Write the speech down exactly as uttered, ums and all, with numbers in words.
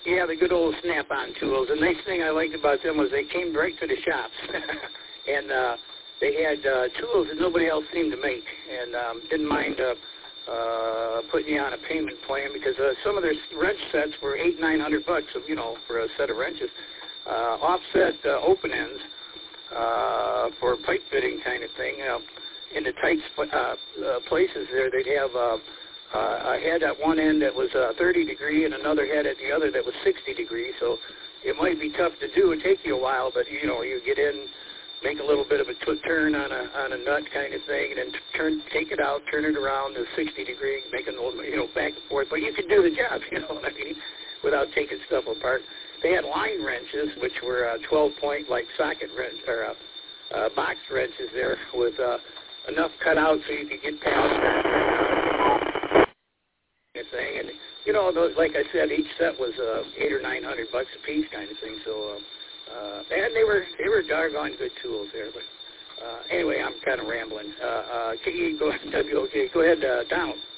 Yeah, the good old Snap-on tools. The nice thing I liked about them was they came right to the shops, and uh, they had uh, tools that nobody else seemed to make, and um, didn't mind uh, uh, putting you on a payment plan because uh, some of their wrench sets were eight, nine hundred bucks, you know, for a set of wrenches. Uh, offset uh, open ends uh, for pipe fitting kind of thing. Uh, in the tight sp- uh, uh, places there, they'd have uh, uh, a head at one end that was uh, thirty degree and another head at the other that was sixty degree. So it might be tough to do. It'd take you a while, but you know, you get in, make a little bit of a t- turn on a on a nut kind of thing, and then t- turn, take it out, turn it around to sixty degree, make a little, you know, back and forth. But you could do the job, you know what I mean, without taking stuff apart. They had line wrenches, which were uh, twelve point like socket wrench or uh, uh, box wrenches there with uh, enough cut out so you could get past that kind of thing. And you know, those, like I said, each set was uh, eight or nine hundred bucks a piece, kind of thing. So, uh, uh, and they were they were doggone good tools there. But uh, anyway, I'm kind of rambling. Uh, uh, can you go, W O K, go ahead, uh, Donald.